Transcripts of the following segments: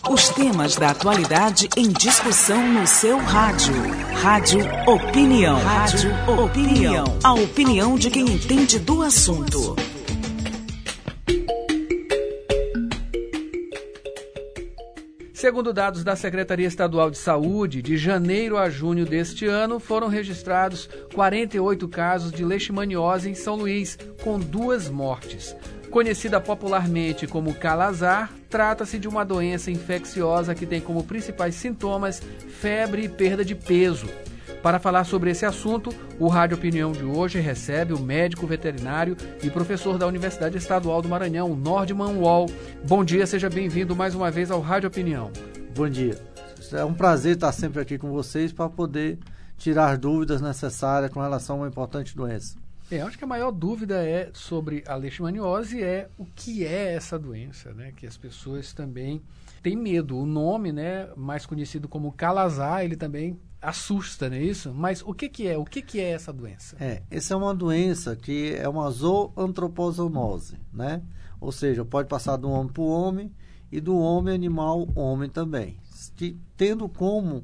Os temas da atualidade em discussão no seu rádio. Rádio Opinião. Rádio Opinião. A opinião de quem entende do assunto. Segundo dados da Secretaria Estadual de Saúde, de janeiro a junho deste ano, foram registrados 48 casos de leishmaniose em São Luís, com 2 mortes. Conhecida popularmente como calazar, trata-se de uma doença infecciosa que tem como principais sintomas febre e perda de peso. Para falar sobre esse assunto, o Rádio Opinião de hoje recebe o médico veterinário e professor da Universidade Estadual do Maranhão, Nordman Wall. Bom dia, seja bem-vindo mais uma vez ao Rádio Opinião. Bom dia. É um prazer estar sempre aqui com vocês para poder tirar dúvidas necessárias com relação a uma importante doença. Eu acho que a maior dúvida sobre a leishmaniose é o que é essa doença, né? Que as pessoas também têm medo. O nome, né, mais conhecido como calazar, ele também assusta, não é isso? Mas o que é? O que é essa doença? Essa é uma doença que é uma zoantropozoonose, né? Ou seja, pode passar do homem para o homem e do homem animal homem também, tendo como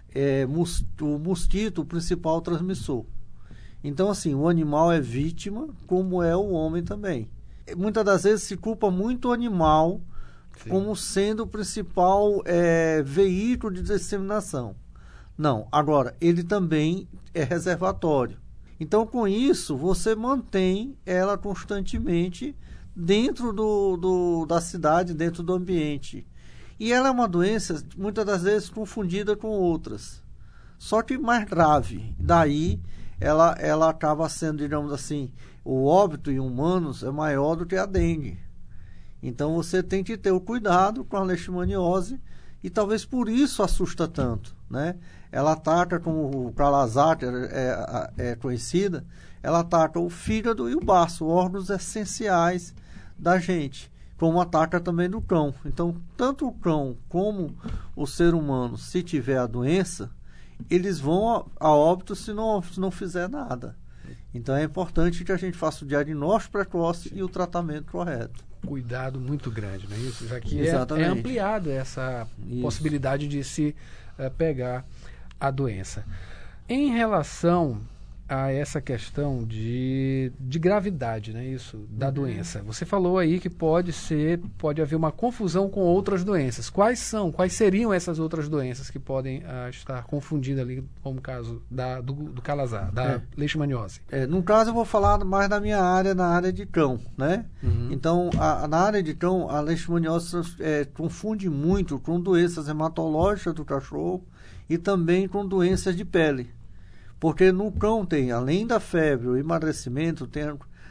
o mosquito o principal transmissor. Então, assim, o animal é vítima, como é o homem também. Muitas das vezes se culpa muito o animal como sendo o principal veículo de disseminação. Não, agora, ele também é reservatório. Então, com isso, você mantém ela constantemente dentro da cidade, dentro do ambiente. E ela é uma doença, muitas das vezes, confundida com outras. Só que mais grave. Daí, ela acaba sendo, digamos assim, o óbito em humanos é maior do que a dengue. Então, você tem que ter o cuidado com a leishmaniose e talvez por isso assusta tanto, né? Ela ataca, como o calazar, que é conhecida, ela ataca o fígado e o baço, órgãos essenciais da gente, como ataca também no cão. Então, tanto o cão como o ser humano, se tiver a doença, eles vão a óbito se não fizer nada. Então, é importante que a gente faça o diagnóstico precoce e o tratamento correto. Cuidado muito grande, não é isso? Já que é ampliado essa possibilidade de se pegar a doença. Em relação a essa questão de gravidade, né, isso, da doença, você falou aí que pode haver uma confusão com outras doenças. Quais seriam essas outras doenças que podem estar confundidas ali, como o caso do calazar, da leishmaniose? No caso, eu vou falar mais da minha área, na área de cão, né? Então, na área de cão, a leishmaniose confunde muito com doenças hematológicas do cachorro e também com doenças de pele. Porque no cão tem, além da febre, o emagrecimento, tem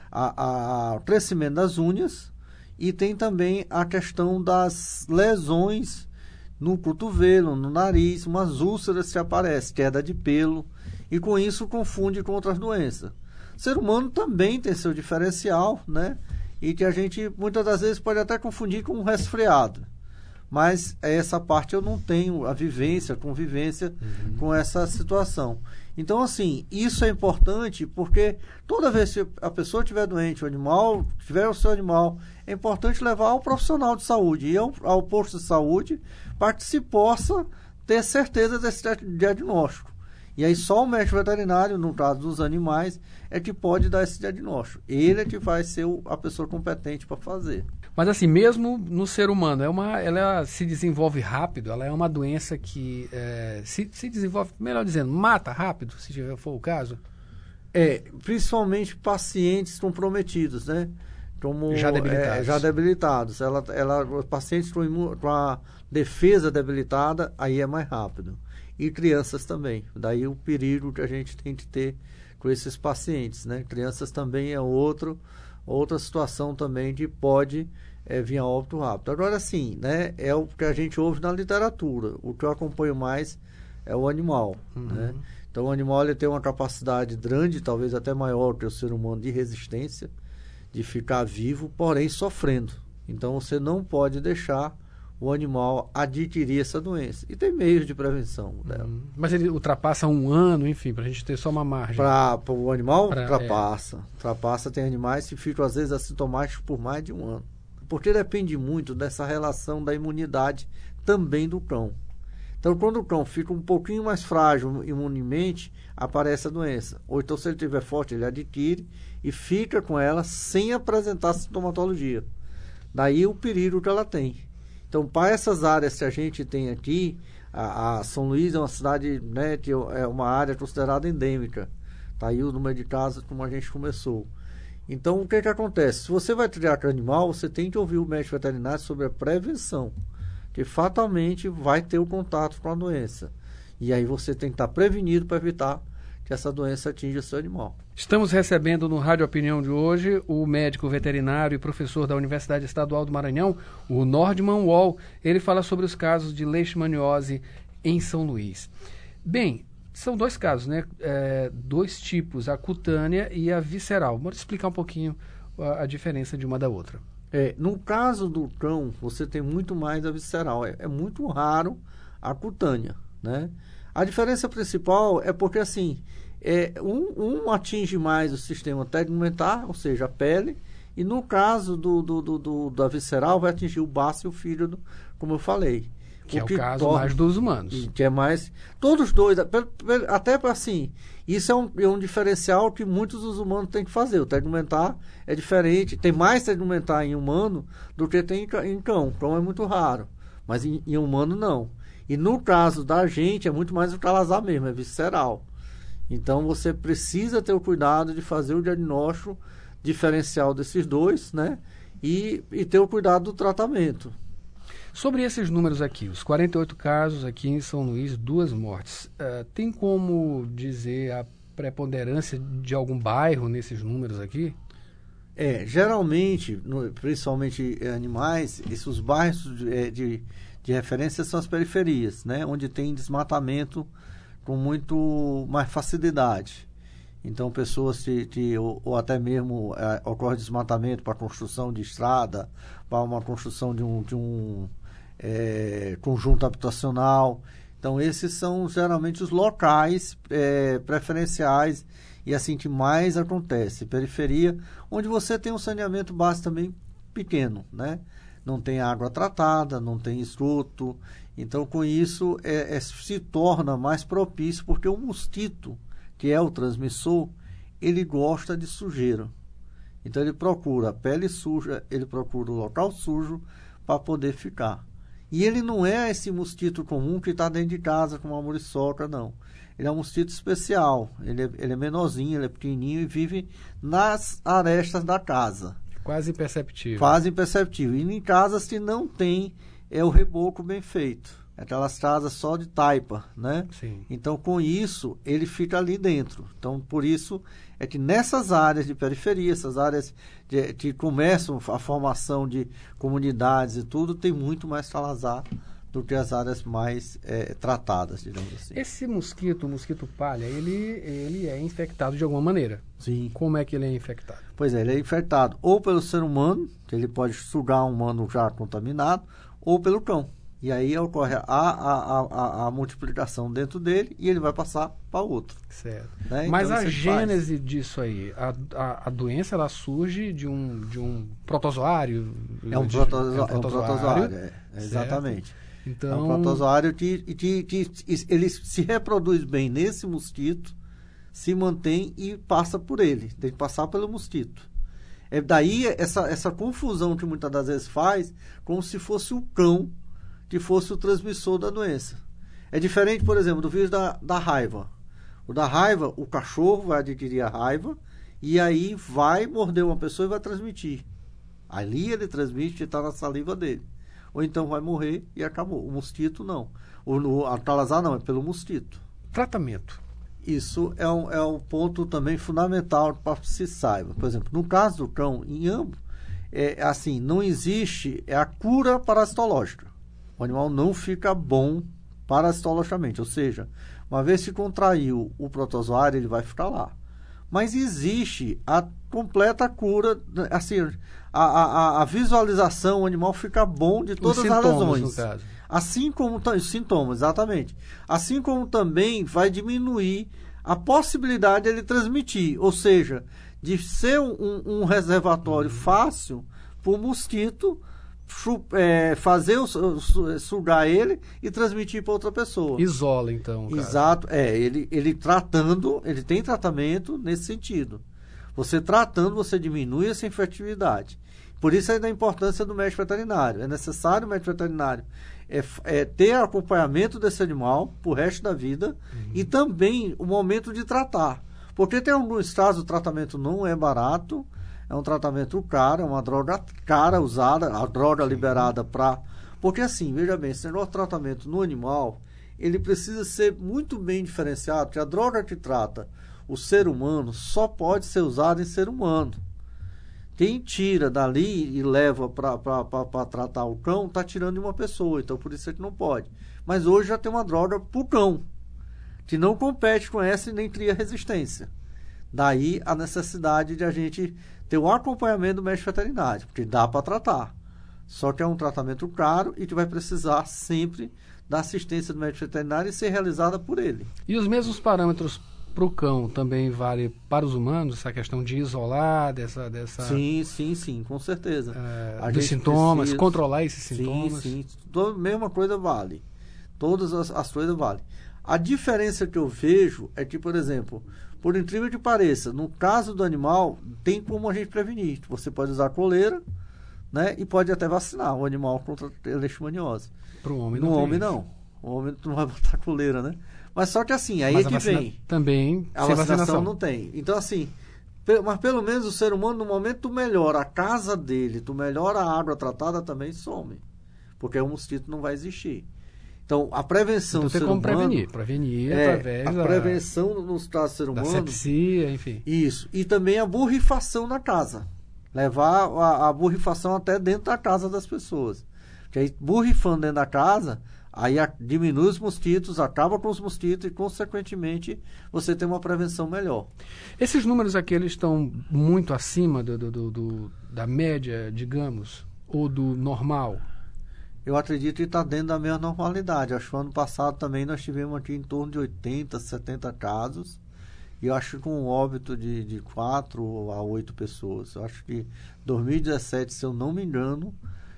o crescimento das unhas e tem também a questão das lesões no cotovelo, no nariz, umas úlceras que aparecem, queda de pelo, e com isso confunde com outras doenças. O ser humano também tem seu diferencial, né? E que a gente muitas das vezes pode até confundir com um resfriado. Mas essa parte eu não tenho a convivência com essa situação. Então, assim, isso é importante porque toda vez que a pessoa estiver doente, o animal, tiver o seu animal, é importante levar ao profissional de saúde e ao posto de saúde para que se possa ter certeza desse diagnóstico. E aí só o médico veterinário, no caso dos animais, é que pode dar esse diagnóstico. Ele é que vai ser a pessoa competente para fazer. Mas assim, mesmo no ser humano, ela se desenvolve rápido, ela é uma doença que se desenvolve, melhor dizendo, mata rápido, se for o caso? Principalmente pacientes comprometidos, né? Como, já debilitados. Já debilitados. Os pacientes com a defesa debilitada, aí é mais rápido. E crianças também. Daí o perigo que a gente tem que ter com esses pacientes, né? Crianças também é outra situação também que pode vir a óbito rápido. Agora sim, né? É o que a gente ouve na literatura. O que eu acompanho mais é o animal, né? Então o animal ele tem uma capacidade grande, talvez até maior que o ser humano, de resistência, de ficar vivo, porém sofrendo. Então você não pode deixar o animal adquirir essa doença. E tem meios de prevenção dela. Mas ele ultrapassa 1 ano, enfim, para a gente ter só uma margem. Para o animal, ultrapassa. Ultrapassa, tem animais que ficam, às vezes, assintomáticos por mais de 1 ano. Porque depende muito dessa relação da imunidade também do cão. Então, quando o cão fica um pouquinho mais frágil imunemente, aparece a doença. Ou então, se ele estiver forte, ele adquire e fica com ela sem apresentar sintomatologia. Daí o perigo que ela tem. Então, para essas áreas que a gente tem aqui, a São Luís é uma cidade, né, que é uma área considerada endêmica. Está aí o número de casos como a gente começou. Então, o que acontece? Se você vai criar animal, você tem que ouvir o médico veterinário sobre a prevenção, que fatalmente vai ter o contato com a doença. E aí você tem que estar prevenido para evitar que essa doença atinja o seu animal. Estamos recebendo no Rádio Opinião de hoje o médico veterinário e professor da Universidade Estadual do Maranhão, o Nordman Wall. Ele fala sobre os casos de leishmaniose em São Luís. Bem, são dois casos, né? Dois tipos, a cutânea e a visceral. Vamos explicar um pouquinho a diferença de uma da outra. No caso do cão, você tem muito mais a visceral. É muito raro a cutânea, né? A diferença principal é porque, assim, um atinge mais o sistema tegmentar, ou seja, a pele, e no caso da visceral vai atingir o baço e o fígado, como eu falei. Que é o caso mais dos humanos. Que é mais... Todos os dois, até para assim... Isso é um diferencial que muitos dos humanos têm que fazer. O tegmentar é diferente. Tem mais tegmentar em humano do que tem em cão. Cão é muito raro. Mas em humano, não. E no caso da gente, é muito mais o calazar mesmo. É visceral. Então, você precisa ter o cuidado de fazer o diagnóstico diferencial desses dois, né? E ter o cuidado do tratamento. Sobre esses números aqui, os 48 casos aqui em São Luís, 2 mortes. Tem como dizer a preponderância de algum bairro nesses números aqui? Geralmente, principalmente animais, esses bairros de referência são as periferias, né? Onde tem desmatamento com muito mais facilidade. Então, pessoas ou até mesmo ocorre desmatamento para a construção de estrada, para uma construção de um conjunto habitacional. Então, esses são geralmente os locais preferenciais e assim que mais acontece. Periferia, onde você tem um saneamento básico também pequeno, né? Não tem água tratada, não tem esgoto. Então, com isso, se torna mais propício, porque o mosquito, que é o transmissor, ele gosta de sujeira. Então, ele procura a pele suja, ele procura o local sujo para poder ficar. E ele não é esse mosquito comum que está dentro de casa com uma muriçoca, não. Ele é um mosquito especial. Ele é menorzinho, ele é pequenininho e vive nas arestas da casa. Quase imperceptível. Quase imperceptível. E em casas que não tem o reboco bem feito. Aquelas casas só de taipa, né? Sim. Então, com isso, ele fica ali dentro. Então, por isso, é que nessas áreas de periferia, essas áreas que começam a formação de comunidades e tudo, tem muito mais calazar do que as áreas mais tratadas, digamos assim. Esse mosquito, o mosquito palha, ele é infectado de alguma maneira? Sim. Como é que ele é infectado? Pois é, ele é infectado ou pelo ser humano, que ele pode sugar um humano já contaminado, ou pelo cão. E aí ocorre a multiplicação dentro dele e ele vai passar para o outro. Certo. Né? Mas então, a gênese disso aí, a doença ela surge de um protozoário? É um protozoário, exatamente. Então... É um protozoário que ele se reproduz bem nesse mosquito, se mantém e passa por ele. Tem que passar pelo mosquito. Daí essa confusão que muitas das vezes faz, como se fosse o cão que fosse o transmissor da doença. É diferente, por exemplo, do vírus da raiva. O da raiva, o cachorro vai adquirir a raiva e aí vai morder uma pessoa e vai transmitir. Ali ele transmite e está na saliva dele. Ou então vai morrer e acabou. O mosquito não. A calazar não, é pelo mosquito. Tratamento. Isso é um ponto também fundamental para que se saiba. Por exemplo, no caso do cão, em ambos, não existe a cura parasitológica. O animal não fica bom parasitologicamente, ou seja, uma vez que contraiu o protozoário, ele vai ficar lá. Mas existe a completa cura, assim, a visualização, o animal fica bom de todas as lesões. No caso. Assim como os sintomas, exatamente. Assim como também vai diminuir a possibilidade de ele transmitir, ou seja, de ser um reservatório fácil para o mosquito sugar ele e transmitir para outra pessoa. Isola, então. Exato. Ele tratando, ele tem tratamento nesse sentido. Você tratando, você diminui essa infectividade. Por isso é da importância do médico veterinário. É necessário o médico veterinário ter acompanhamento desse animal pro resto da vida e também o momento de tratar. Porque tem alguns casos o tratamento não é barato, é um tratamento caro, é uma droga cara usada, a droga liberada para... Porque assim, veja bem, esse negócio de tratamento no animal, ele precisa ser muito bem diferenciado, porque a droga que trata o ser humano só pode ser usada em ser humano. Quem tira dali e leva para tratar o cão, está tirando de uma pessoa, então por isso é que não pode. Mas hoje já tem uma droga para o cão, que não compete com essa e nem cria resistência. Daí a necessidade de a gente ter o acompanhamento do médico veterinário, porque dá para tratar. Só que é um tratamento caro e que vai precisar sempre da assistência do médico veterinário e ser realizada por ele. E os mesmos parâmetros para o cão também vale para os humanos, essa questão de isolar dessa... Sim, com certeza. Dos sintomas, controlar esses sintomas. Sim, toda mesma coisa vale. Todas as coisas valem. A diferença que eu vejo é que, por exemplo, por incrível que pareça, no caso do animal, tem como a gente prevenir. Você pode usar coleira, né, e pode até vacinar o animal contra a leishmaniose. Para o homem não. No homem não. O homem não vai botar coleira, né? Mas só que assim, aí é que vem. Também, a vacinação não tem. Então assim, mas pelo menos o ser humano, no momento tu melhora a casa dele, tu melhora a água tratada, também some. Porque o mosquito não vai existir. Então, a prevenção do ser humano... Então tem como prevenir através a prevenção nos casos do ser humano... Da sepsia, enfim. Isso. E também a borrifação na casa. Levar a borrifação até dentro da casa das pessoas. Porque aí, borrifando dentro da casa, aí diminui os mosquitos, acaba com os mosquitos e, consequentemente, você tem uma prevenção melhor. Esses números aqui, eles estão muito acima da média, digamos, ou do normal? Eu acredito que está dentro da mesma normalidade. Acho que no ano passado também nós tivemos aqui em torno de 80, 70 casos. E eu acho que com um óbito de 4 a 8 pessoas. Eu acho que 2017, se eu não me engano,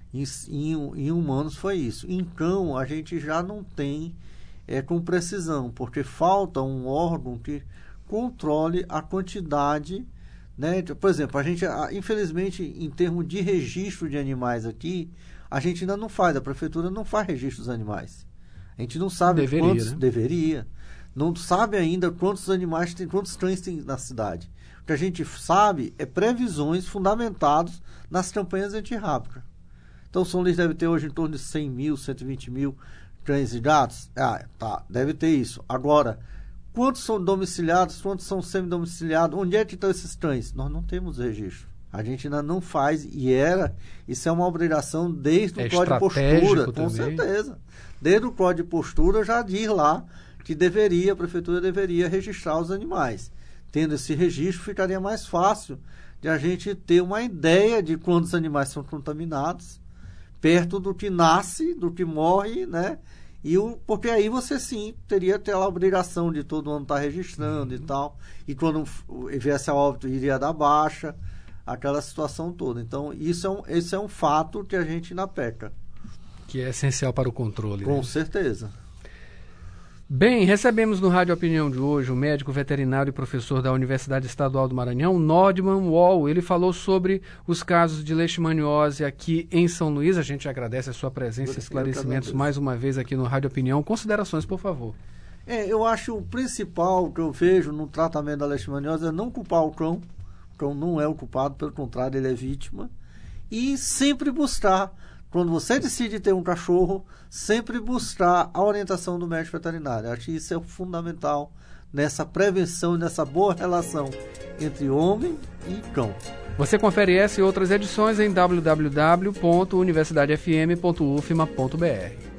em humanos foi isso. Em cão, a gente já não tem com precisão, porque falta um órgão que controle a quantidade, né? Por exemplo, a gente, infelizmente, em termos de registro de animais aqui, a gente ainda não faz, a prefeitura não faz registro dos animais. A gente não sabe quantos... Né? Deveria. Não sabe ainda quantos animais tem, quantos cães tem na cidade. O que a gente sabe é previsões fundamentadas nas campanhas antirrábica. Então, São Luís deve ter hoje em torno de 100 mil, 120 mil cães e gatos. Deve ter isso. Agora, quantos são domiciliados, quantos são semidomiciliados? Onde é que estão esses cães? Nós não temos registro. A gente ainda não faz, isso é uma obrigação desde o Código de Postura, com também. certeza. Desde o Código de Postura já diz lá que a prefeitura deveria registrar os animais. Tendo esse registro, ficaria mais fácil de a gente ter uma ideia de quando os animais são contaminados, perto do que nasce, do que morre, né? Porque aí você sim teria aquela obrigação de todo ano estar registrando e tal. E quando viesse a óbito, iria dar baixa. Aquela situação toda. Então, esse é um fato que a gente ainda peca. Que é essencial para o controle. Com né? certeza. Bem, recebemos no Rádio Opinião de hoje o médico veterinário e professor da Universidade Estadual do Maranhão, Nodman Wall. Ele falou sobre os casos de leishmaniose aqui em São Luís. A gente agradece a sua presença e esclarecimentos mais uma vez aqui no Rádio Opinião. Considerações, por favor. Eu acho o principal que eu vejo no tratamento da leishmaniose é não culpar o cão. O cão não é o culpado, pelo contrário, ele é vítima. E sempre buscar, quando você decide ter um cachorro, sempre buscar a orientação do médico veterinário. Acho que isso é fundamental nessa prevenção e nessa boa relação entre homem e cão. Você confere essa e outras edições em www.universidadefm.ufma.br.